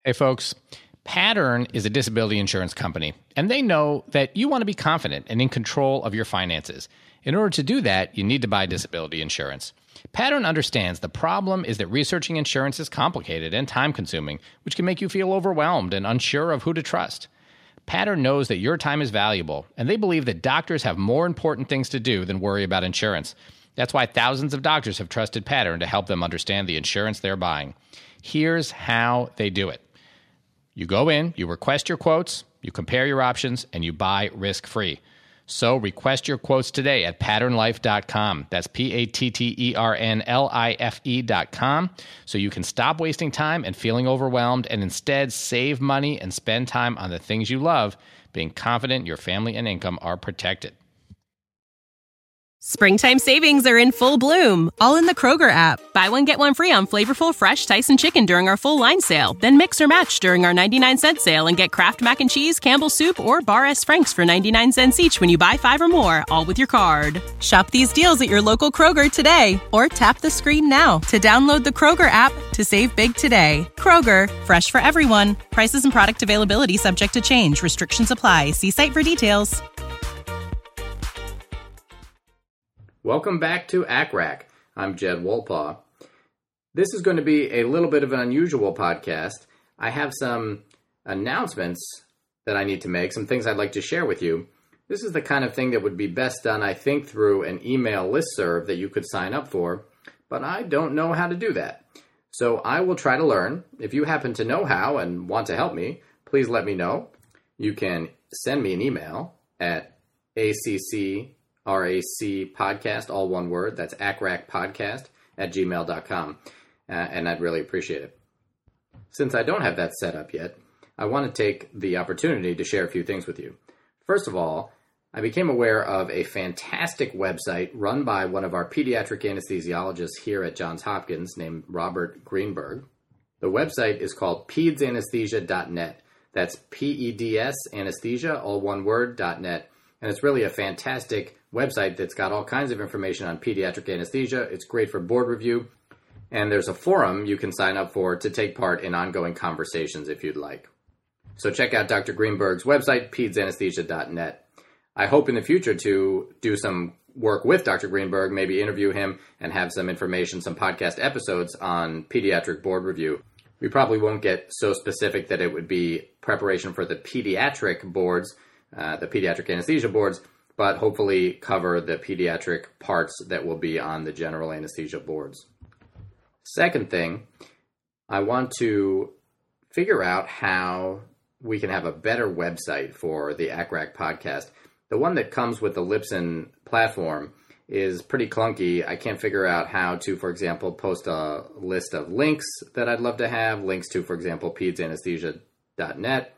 Hey, folks. Pattern is a disability insurance company, and they know that you want to be confident and in control of your finances. In order to do that, you need to buy disability insurance. Pattern understands the problem is that researching insurance is complicated and time-consuming, which can make you feel overwhelmed and unsure of who to trust. Pattern knows that your time is valuable, and they believe that doctors have more important things to do than worry about insurance. That's why thousands of doctors have trusted Pattern to help them understand the insurance they're buying. Here's how they do it. You go in, you request your quotes, you compare your options, and you buy risk-free. So request your quotes today at patternlife.com. That's patternlife.com. So you can stop wasting time and feeling overwhelmed and instead save money and spend time on the things you love, being confident your family and income are protected. Springtime savings are in full bloom, all in the Kroger app. Buy one, get one free on flavorful, fresh Tyson chicken during our full line sale. Then mix or match during our 99-cent sale and get Kraft Mac and Cheese, Campbell's Soup, or Bar S. Frank's for 99 cents each when you buy 5 or more, all with your card. Shop these deals at your local Kroger today, or tap the screen now to download the Kroger app to save big today. Kroger, fresh for everyone. Prices and product availability subject to change. Restrictions apply. See site for details. Welcome back to ACRAC. I'm Jed Wolpaw. This is going to be a little bit of an unusual podcast. I have some announcements that I need to make, some things I'd like to share with you. This is the kind of thing that would be best done, I think, through an email listserv that you could sign up for, but I don't know how to do that. So I will try to learn. If you happen to know how and want to help me, please let me know. You can send me an email at ACCRAC podcast, all one word. That's acracpodcast @gmail.com. And I'd really appreciate it. Since I don't have that set up yet, I want to take the opportunity to share a few things with you. First of all, I became aware of a fantastic website run by one of our pediatric anesthesiologists here at Johns Hopkins named Robert Greenberg. The website is called pedsanesthesia.net. That's PEDS anesthesia, all one word, .net. And it's really a fantastic website that's got all kinds of information on pediatric anesthesia. It's great for board review. And there's a forum you can sign up for to take part in ongoing conversations if you'd like. So check out Dr. Greenberg's website, pedsanesthesia.net. I hope in the future to do some work with Dr. Greenberg, maybe interview him and have some information, some podcast episodes on pediatric board review. We probably won't get so specific that it would be preparation for the pediatric boards, the pediatric anesthesia boards, but hopefully cover the pediatric parts that will be on the general anesthesia boards. Second thing, I want to figure out how we can have a better website for the ACRAC podcast. The one that comes with the Libsyn platform is pretty clunky. I can't figure out how to, for example, post a list of links that I'd love to have, links to, for example, pedsanesthesia.net,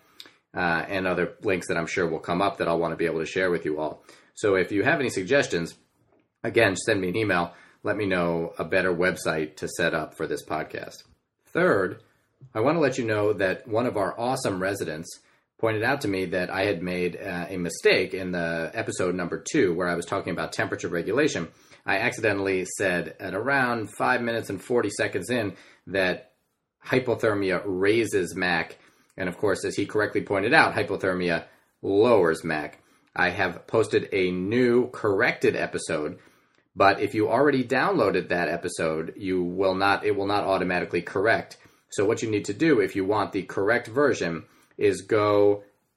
and other links that I'm sure will come up that I'll want to be able to share with you all. So if you have any suggestions, again, send me an email. Let me know a better website to set up for this podcast. Third, I want to let you know that one of our awesome residents pointed out to me that I had made a mistake in the episode number 2 where I was talking about temperature regulation. I accidentally said at around 5 minutes and 40 seconds in that hypothermia raises MAC. And of course, as he correctly pointed out, hypothermia lowers MAC. I have posted a new corrected episode, but if you already downloaded that episode, it will not automatically correct. So what you need to do if you want the correct version is go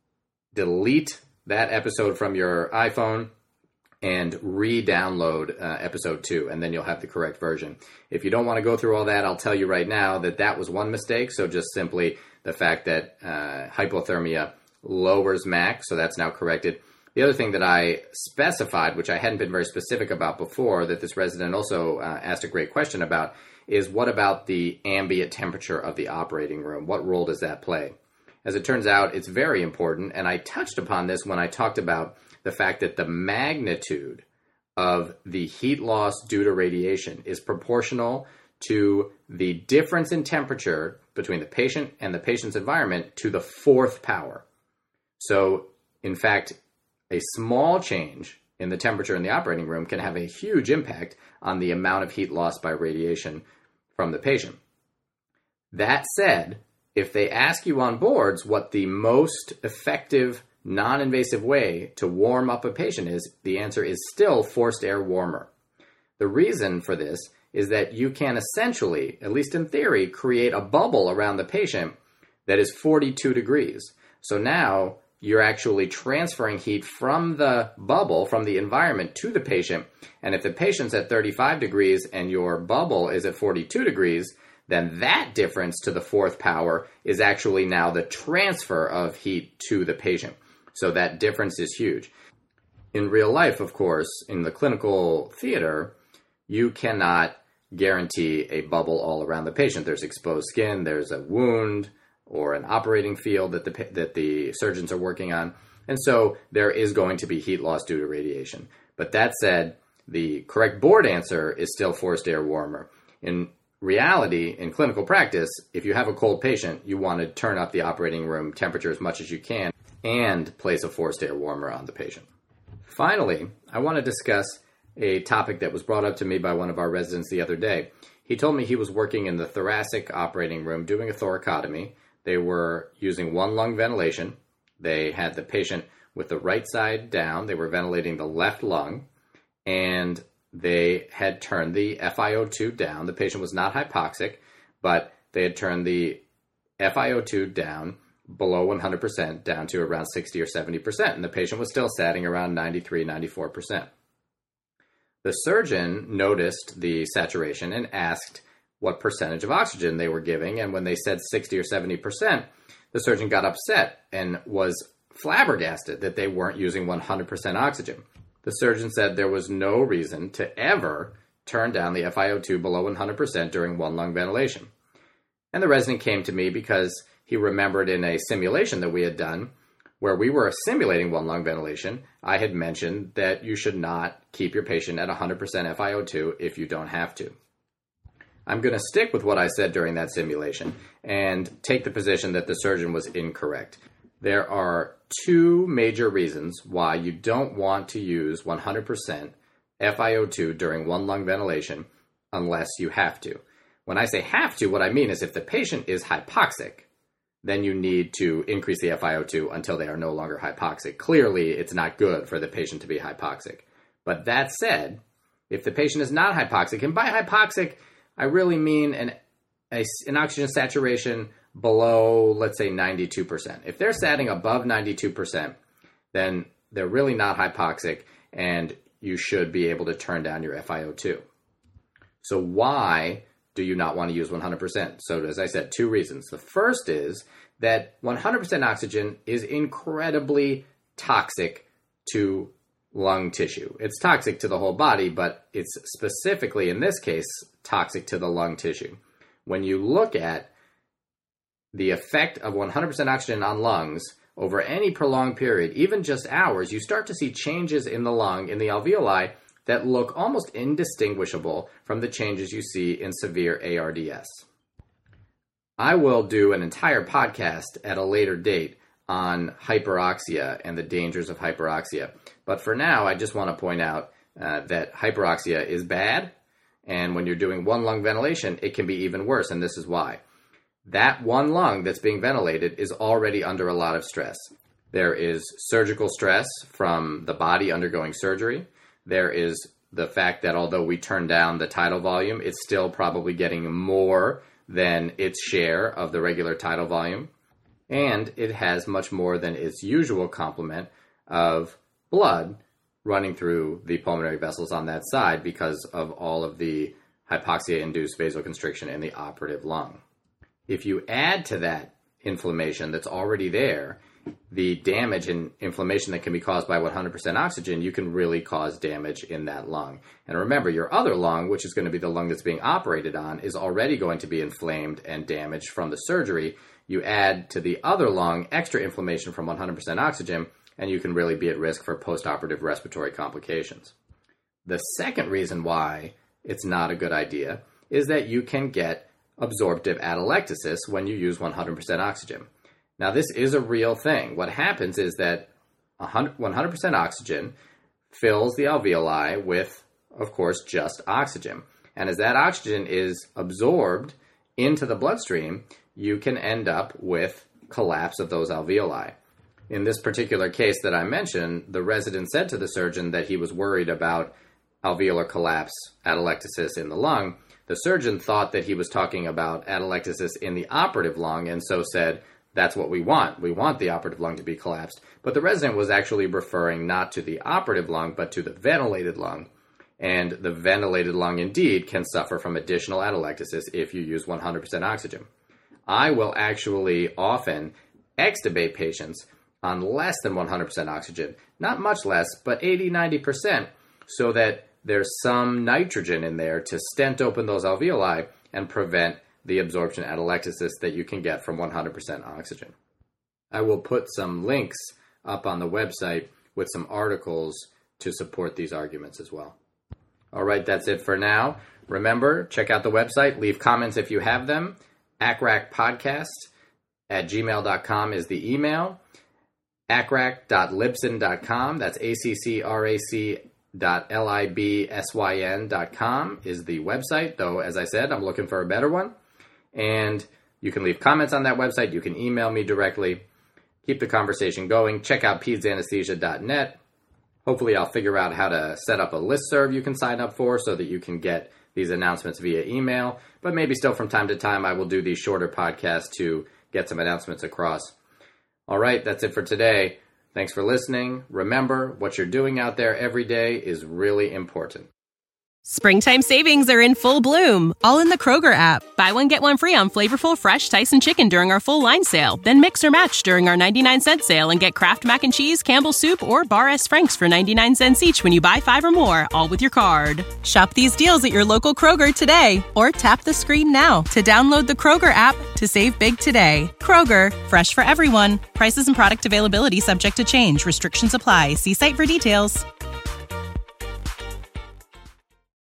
delete that episode from your iPhone and re-download episode 2, and then you'll have the correct version. If you don't want to go through all that, I'll tell you right now that that was one mistake. So just simply the fact that hypothermia lowers MAC, so that's now corrected. The other thing that I specified, which I hadn't been very specific about before, that this resident also asked a great question about, is what about the ambient temperature of the operating room? What role does that play? As it turns out, it's very important, and I touched upon this when I talked about the fact that the magnitude of the heat loss due to radiation is proportional to the difference in temperature between the patient and the patient's environment to the 4th power. So, in fact, a small change in the temperature in the operating room can have a huge impact on the amount of heat lost by radiation from the patient. That said, if they ask you on boards what the most effective non-invasive way to warm up a patient is, the answer is still forced air warmer. The reason for this is that you can essentially, at least in theory, create a bubble around the patient that is 42 degrees. So now you're actually transferring heat from the bubble, from the environment to the patient. And if the patient's at 35 degrees and your bubble is at 42 degrees, then that difference to the fourth power is actually now the transfer of heat to the patient. So that difference is huge. In real life, of course, in the clinical theater, you cannot guarantee a bubble all around the patient. There's exposed skin, there's a wound or an operating field that the surgeons are working on. And so there is going to be heat loss due to radiation. But that said, the correct board answer is still forced air warmer. In reality, in clinical practice, if you have a cold patient, you want to turn up the operating room temperature as much as you can and place a forced air warmer on the patient. Finally, I want to discuss a topic that was brought up to me by one of our residents the other day. He told me he was working in the thoracic operating room doing a thoracotomy. They were using one lung ventilation. They had the patient with the right side down. They were ventilating the left lung, and they had turned the FiO2 down. The patient was not hypoxic, but they had turned the FiO2 down below 100%, down to around 60 or 70%, and the patient was still sitting around 93, 94%. The surgeon noticed the saturation and asked what percentage of oxygen they were giving, and when they said 60 or 70%, the surgeon got upset and was flabbergasted that they weren't using 100% oxygen. The surgeon said there was no reason to ever turn down the FiO2 below 100% during one lung ventilation. And the resident came to me because he remembered in a simulation that we had done where we were simulating one lung ventilation, I had mentioned that you should not keep your patient at 100% FiO2 if you don't have to. I'm going to stick with what I said during that simulation and take the position that the surgeon was incorrect. There are two major reasons why you don't want to use 100% FiO2 during one lung ventilation unless you have to. When I say have to, what I mean is if the patient is hypoxic, then you need to increase the FiO2 until they are no longer hypoxic. Clearly, it's not good for the patient to be hypoxic. But that said, if the patient is not hypoxic, and by hypoxic, I really mean an oxygen saturation below, let's say, 92%. If they're satting above 92%, then they're really not hypoxic, and you should be able to turn down your FiO2. So why do you not want to use 100%? So as I said, two reasons. The first is that 100% oxygen is incredibly toxic to lung tissue. It's toxic to the whole body, but it's specifically, in this case, toxic to the lung tissue. When you look at the effect of 100% oxygen on lungs over any prolonged period, even just hours, you start to see changes in the lung, in the alveoli, that look almost indistinguishable from the changes you see in severe ARDS. I will do an entire podcast at a later date on hyperoxia and the dangers of hyperoxia. But for now, I just want to point out that hyperoxia is bad, and when you're doing one lung ventilation, it can be even worse, and this is why. That one lung that's being ventilated is already under a lot of stress. There is surgical stress from the body undergoing surgery. There is the fact that although we turn down the tidal volume, it's still probably getting more than its share of the regular tidal volume. And it has much more than its usual complement of blood running through the pulmonary vessels on that side because of all of the hypoxia-induced vasoconstriction in the operative lung. If you add to that inflammation that's already there, the damage and inflammation that can be caused by 100% oxygen, you can really cause damage in that lung. And remember, your other lung, which is going to be the lung that's being operated on, is already going to be inflamed and damaged from the surgery. You add to the other lung extra inflammation from 100% oxygen, and you can really be at risk for postoperative respiratory complications. The second reason why it's not a good idea is that you can get absorptive atelectasis when you use 100% oxygen. Now, this is a real thing. What happens is that 100% oxygen fills the alveoli with, of course, just oxygen. And as that oxygen is absorbed into the bloodstream, you can end up with collapse of those alveoli. In this particular case that I mentioned, the resident said to the surgeon that he was worried about alveolar collapse, atelectasis in the lung. The surgeon thought that he was talking about atelectasis in the operative lung and so said, that's what we want. We want the operative lung to be collapsed. But the resident was actually referring not to the operative lung, but to the ventilated lung. And the ventilated lung indeed can suffer from additional atelectasis if you use 100% oxygen. I will actually often extubate patients on less than 100% oxygen, not much less, but 80-90%, so that there's some nitrogen in there to stent open those alveoli and prevent the absorption atelectasis that you can get from 100% oxygen. I will put some links up on the website with some articles to support these arguments as well. All right, that's it for now. Remember, check out the website. Leave comments if you have them. acracpodcast@gmail.com is the email. acrac.libsyn.com, that's accrac.libsyn.com is the website, though, as I said, I'm looking for a better one. And you can leave comments on that website. You can email me directly. Keep the conversation going. Check out pedsanesthesia.net. Hopefully I'll figure out how to set up a listserv you can sign up for so that you can get these announcements via email. But maybe still from time to time I will do these shorter podcasts to get some announcements across. All right, that's it for today. Thanks for listening. Remember, what you're doing out there every day is really important. Springtime savings are in full bloom, all in the Kroger app. Buy one, get one free on flavorful, fresh Tyson chicken during our full line sale. Then mix or match during our 99-cent sale and get Kraft Mac and Cheese, Campbell's Soup, or Bar S. Franks for 99 cents each when you buy 5 or more, all with your card. Shop these deals at your local Kroger today, or tap the screen now to download the Kroger app to save big today. Kroger, fresh for everyone. Prices and product availability subject to change. Restrictions apply. See site for details.